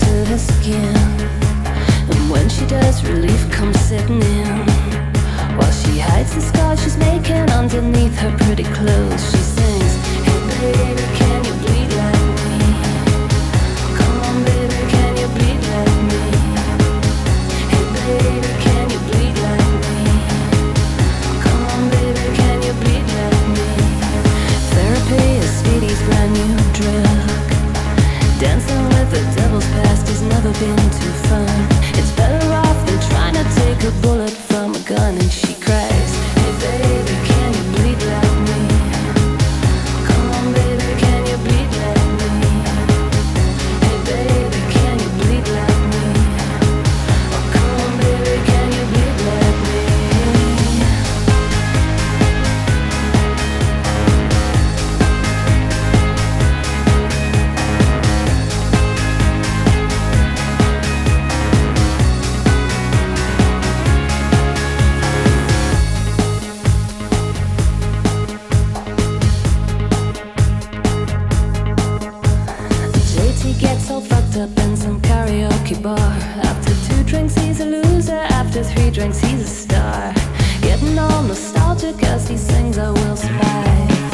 to her skin. And when she does, relief comes sitting in. While she hides the scars she's making underneath her pretty clothes, she sings, "Hey baby, can you bleed like me? Come on baby, can you bleed like me? Hey baby, can you bleed like me? Come on baby, can you bleed like me?" Therapy is Speedy's brand new drug. Dancing with the devil's past has never been too fun. It's better off than trying to take a bullet from a gun. And she cries, "Hey baby, can you bleed like me? Come on baby, can you bleed like me? Hey baby, can you bleed like me? Oh come on baby, can you bleed like me?" JT gets all fucked up in some karaoke bar. After 2 drinks he's a loser, after 3 drinks he's a star. Getting all nostalgic as he sings "I Will Survive."